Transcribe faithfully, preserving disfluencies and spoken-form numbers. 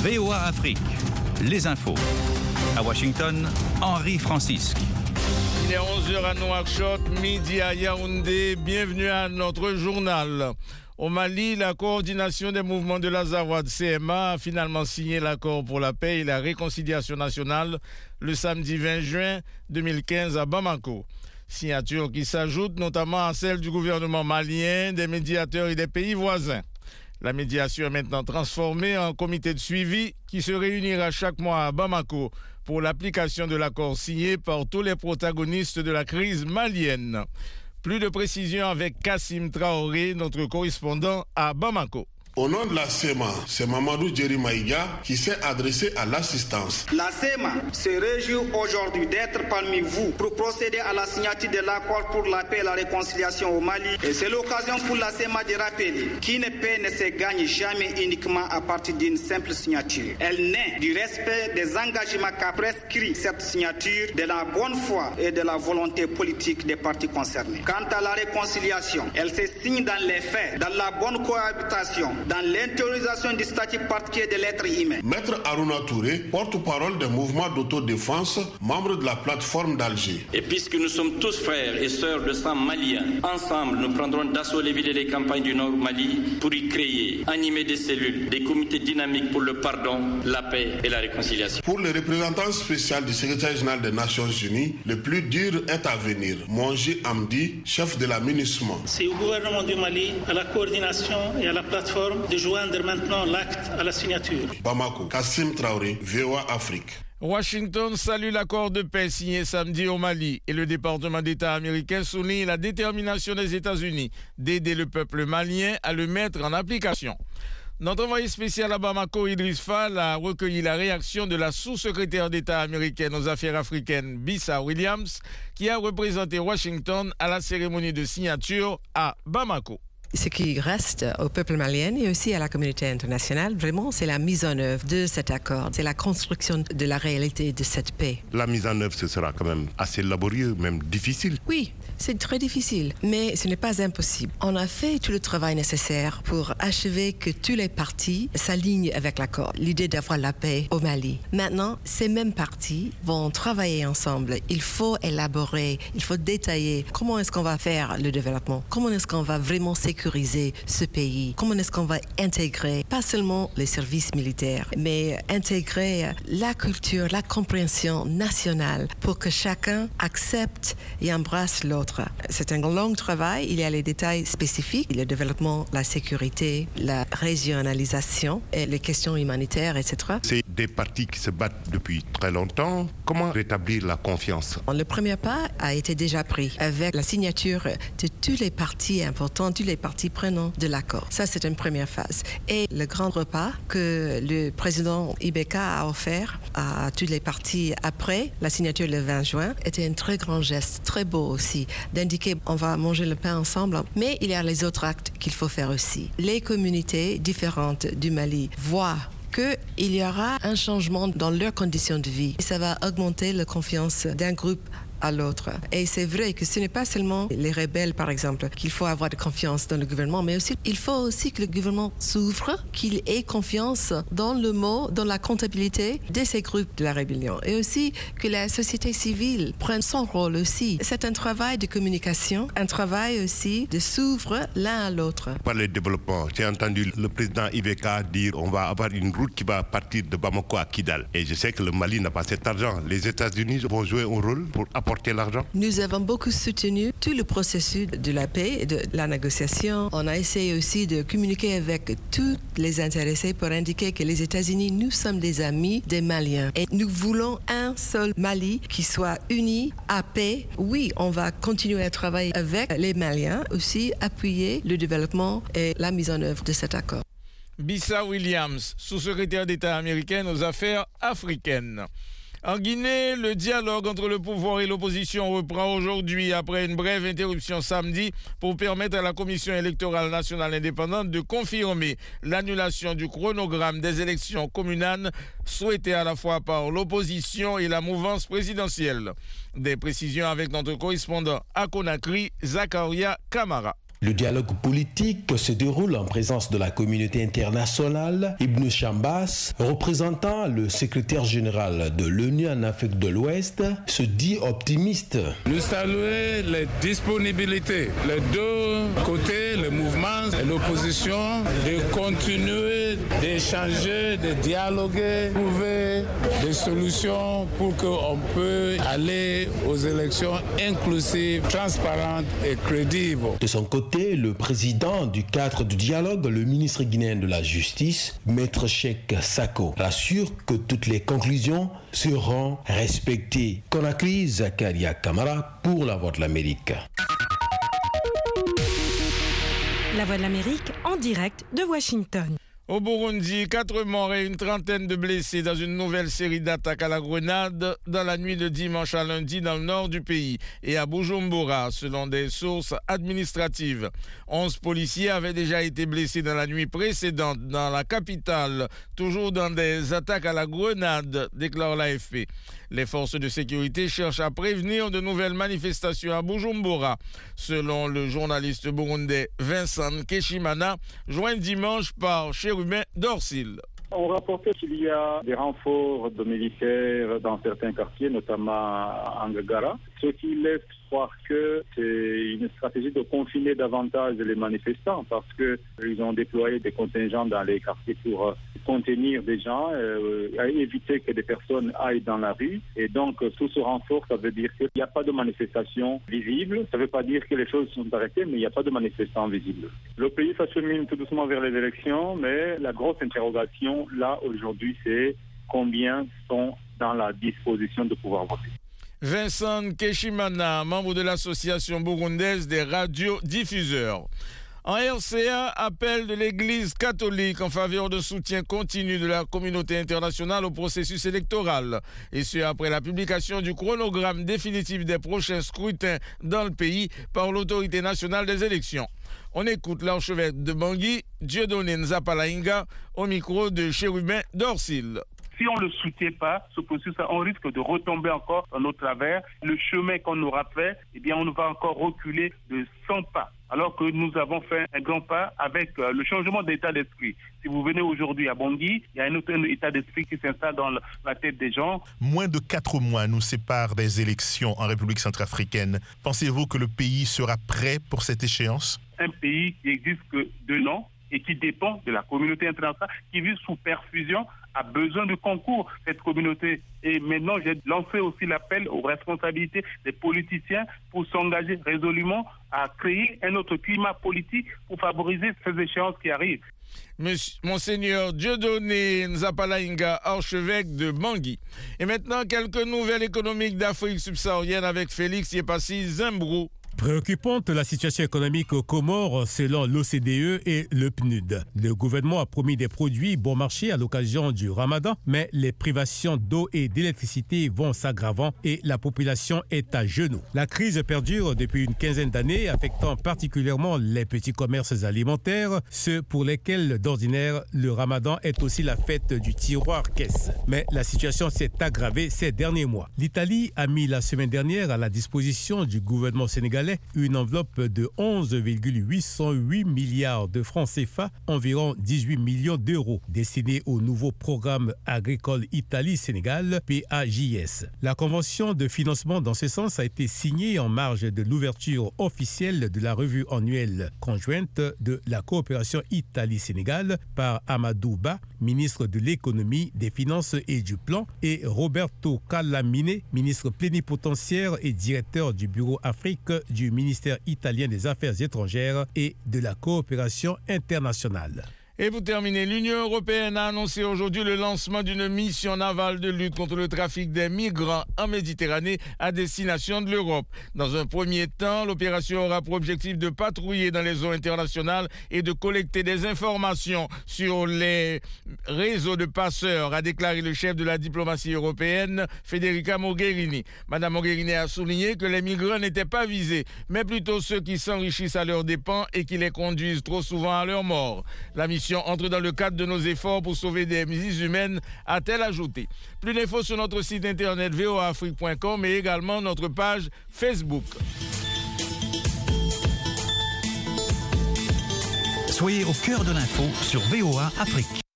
V O A Afrique, les infos. À Washington, Henri Francisque. Il est onze heures à Nouakchott, midi à Yaoundé. Bienvenue à notre journal. Au Mali, la coordination des mouvements de l'Azawad C M A a finalement signé l'accord pour la paix et la réconciliation nationale le samedi vingt juin deux mille quinze à Bamako. Signature qui s'ajoute notamment à celle du gouvernement malien, des médiateurs et des pays voisins. La médiation est maintenant transformée en comité de suivi qui se réunira chaque mois à Bamako pour l'application de l'accord signé par tous les protagonistes de la crise malienne. Plus de précisions avec Kassim Traoré, notre correspondant à Bamako. Au nom de la C M A, c'est Mamadou Djeri Maïga qui s'est adressé à l'assistance. La C M A se réjouit aujourd'hui d'être parmi vous pour procéder à la signature de l'accord pour la paix et la réconciliation au Mali. Et c'est l'occasion pour la C M A de rappeler qu'une paix ne se gagne jamais uniquement à partir d'une simple signature. Elle naît du respect des engagements qu'a prescrit cette signature, de la bonne foi et de la volonté politique des parties concernées. Quant à la réconciliation, elle se signe dans les faits, dans la bonne cohabitation, dans l'intériorisation du statut particulier de l'être humain. Maître Aruna Touré, porte-parole des mouvements d'autodéfense, membre de la plateforme d'Alger. Et puisque nous sommes tous frères et sœurs de sang malien, ensemble nous prendrons d'assaut les villes et les campagnes du Nord Mali pour y créer, animer des cellules, des comités dynamiques pour le pardon, la paix et la réconciliation. Pour le représentant spécial du secrétaire général des Nations Unies, le plus dur est à venir. Monji Amdi, chef de la MINUSMA. C'est au gouvernement du Mali, à la coordination et à la plateforme de joindre maintenant l'acte à la signature. Bamako, Kassim Traoré, V O A Afrique. Washington salue l'accord de paix signé samedi au Mali et le département d'État américain souligne la détermination des États-Unis d'aider le peuple malien à le mettre en application. Notre envoyé spécial à Bamako, Idriss Fall, a recueilli la réaction de la sous-secrétaire d'État américaine aux affaires africaines, Bissa Williams, qui a représenté Washington à la cérémonie de signature à Bamako. Ce qui reste au peuple malien et aussi à la communauté internationale, vraiment, c'est la mise en œuvre de cet accord. C'est la construction de la réalité de cette paix. La mise en œuvre, ce sera quand même assez laborieux, même difficile. Oui, c'est très difficile, mais ce n'est pas impossible. On a fait tout le travail nécessaire pour achever que tous les partis s'alignent avec l'accord. L'idée d'avoir la paix au Mali. Maintenant, ces mêmes partis vont travailler ensemble. Il faut élaborer, il faut détailler comment est-ce qu'on va faire le développement, comment est-ce qu'on va vraiment sécuriser ce pays, comment est-ce qu'on va intégrer pas seulement les services militaires, mais intégrer la culture, la compréhension nationale pour que chacun accepte et embrasse l'autre. C'est un long travail, il y a les détails spécifiques, le développement, la sécurité, la régionalisation, et les questions humanitaires, et cetera. C'est des partis qui se battent depuis très longtemps. Comment rétablir la confiance? Le premier pas a été déjà pris avec la signature de tous les partis importants, tous les partis prenant de l'accord. Ça, c'est une première phase. Et le grand repas que le président Ibeka a offert à tous les partis après la signature le vingt juin était un très grand geste, très beau aussi, d'indiquer on va manger le pain ensemble. Mais il y a les autres actes qu'il faut faire aussi. Les communautés différentes du Mali voient qu'il y aura un changement dans leurs conditions de vie. Ça va augmenter la confiance d'un groupe à l'autre. Et c'est vrai que ce n'est pas seulement les rebelles, par exemple, qu'il faut avoir de confiance dans le gouvernement, mais aussi il faut aussi que le gouvernement s'ouvre, qu'il ait confiance dans le mot, dans la comptabilité de ces groupes de la rébellion. Et aussi que la société civile prenne son rôle aussi. C'est un travail de communication, un travail aussi de s'ouvrir l'un à l'autre. Par le développement, j'ai entendu le président Ibeka dire on va avoir une route qui va partir de Bamako à Kidal. Et je sais que le Mali n'a pas cet argent. Les États-Unis vont jouer un rôle pour apporter l'argent. Nous avons beaucoup soutenu tout le processus de la paix et de la négociation. On a essayé aussi de communiquer avec tous les intéressés pour indiquer que les États-Unis, nous sommes des amis des Maliens. Et nous voulons un seul Mali qui soit uni, à paix. Oui, on va continuer à travailler avec les Maliens, aussi appuyer le développement et la mise en œuvre de cet accord. Bissa Williams, sous-secrétaire d'État américaine aux affaires africaines. En Guinée, le dialogue entre le pouvoir et l'opposition reprend aujourd'hui après une brève interruption samedi pour permettre à la Commission électorale nationale indépendante de confirmer l'annulation du chronogramme des élections communales souhaitées à la fois par l'opposition et la mouvance présidentielle. Des précisions avec notre correspondant à Conakry, Zakaria Kamara. Le dialogue politique se déroule en présence de la communauté internationale. Ibn Chambas, représentant le secrétaire général de l'ONU en Afrique de l'Ouest, se dit optimiste. Nous saluons les disponibilités, les deux côtés, le mouvement et l'opposition, de continuer d'échanger, de dialoguer, trouver des solutions pour qu'on puisse aller aux élections inclusives, transparentes et crédibles. De son côté, le président du cadre du dialogue, le ministre guinéen de la Justice, Maître Cheikh Sako, rassure que toutes les conclusions seront respectées. Conakry, Zakaria Kamara pour La Voix de l'Amérique. La Voix de l'Amérique en direct de Washington. Au Burundi, quatre morts et une trentaine de blessés dans une nouvelle série d'attaques à la grenade dans la nuit de dimanche à lundi dans le nord du pays et à Bujumbura, selon des sources administratives. Onze policiers avaient déjà été blessés dans la nuit précédente dans la capitale, toujours dans des attaques à la grenade, déclare l'A F P. Les forces de sécurité cherchent à prévenir de nouvelles manifestations à Bujumbura, selon le journaliste burundais Vincent Keshimana, joint dimanche par Chérubin Dorsil. On rapportait qu'il y a des renforts de militaires dans certains quartiers, notamment à Ngagara, ce qui laisse croire que c'est une stratégie de confiner davantage les manifestants parce qu'ils ont déployé des contingents dans les quartiers pour euh, contenir des gens, euh, éviter que des personnes aillent dans la rue. Et donc, tout ce renfort, ça veut dire qu'il n'y a pas de manifestation visible. Ça ne veut pas dire que les choses sont arrêtées, mais il n'y a pas de manifestants visibles. Le pays s'achemine tout doucement vers les élections, mais la grosse interrogation, là, aujourd'hui, c'est combien sont dans la disposition de pouvoir voter. Vincent Keshimana, membre de l'association burundaise des radiodiffuseurs. En R C A, appel de l'Église catholique en faveur de soutien continu de la communauté internationale au processus électoral. Et ce, après la publication du chronogramme définitif des prochains scrutins dans le pays par l'autorité nationale des élections. On écoute l'archevêque de Bangui, Dieudonné Nzapalainga, au micro de Chérubin Dorsil. Si on ne le soutient pas, ce processus, on risque de retomber encore dans nos travers. Le chemin qu'on aura fait, eh bien, on va encore reculer de cent pas. Alors que nous avons fait un grand pas avec euh, le changement d'état d'esprit. Si vous venez aujourd'hui à Bangui, il y a un autre état d'esprit qui s'installe dans la tête des gens. Moins de quatre mois nous séparent des élections en République centrafricaine. Pensez-vous que le pays sera prêt pour cette échéance ? Un pays qui existe que deux ans et qui dépend de la communauté internationale, qui vit sous perfusion, a besoin de concours, cette communauté. Et maintenant, j'ai lancé aussi l'appel aux responsabilités des politiciens pour s'engager résolument à créer un autre climat politique pour favoriser ces échéances qui arrivent. Monsieur, Monseigneur Dieudonné Nzapalainga, archevêque de Bangui. Et maintenant, quelques nouvelles économiques d'Afrique subsaharienne avec Félix Yepassi Zimbrou. Préoccupante la situation économique aux Comores selon l'O C D E et le P N U D. Le gouvernement a promis des produits bon marché à l'occasion du Ramadan, mais les privations d'eau et d'électricité vont s'aggravant et la population est à genoux. La crise perdure depuis une quinzaine d'années, affectant particulièrement les petits commerces alimentaires, ceux pour lesquels d'ordinaire le Ramadan est aussi la fête du tiroir caisse. Mais la situation s'est aggravée ces derniers mois. L'Italie a mis la semaine dernière à la disposition du gouvernement sénégalais une enveloppe de onze virgule huit cent huit milliards de francs C F A, environ dix-huit millions d'euros, destinés au nouveau programme agricole Italie-Sénégal, P A J S. La convention de financement dans ce sens a été signée en marge de l'ouverture officielle de la revue annuelle conjointe de la coopération Italie-Sénégal par Amadou Ba, ministre de l'économie, des finances et du plan, et Roberto Callamine, ministre plénipotentiaire et directeur du bureau Afrique du ministère italien des Affaires étrangères et de la coopération internationale. Et pour terminer, l'Union européenne a annoncé aujourd'hui le lancement d'une mission navale de lutte contre le trafic des migrants en Méditerranée à destination de l'Europe. Dans un premier temps, l'opération aura pour objectif de patrouiller dans les eaux internationales et de collecter des informations sur les réseaux de passeurs, a déclaré le chef de la diplomatie européenne, Federica Mogherini. Madame Mogherini a souligné que les migrants n'étaient pas visés, mais plutôt ceux qui s'enrichissent à leurs dépens et qui les conduisent trop souvent à leur mort. La mission entre dans le cadre de nos efforts pour sauver des vies humaines, a-t-elle ajouté. Plus d'infos sur notre site internet v o a afrique point com et également notre page Facebook. Soyez au cœur de l'info sur V O A Afrique.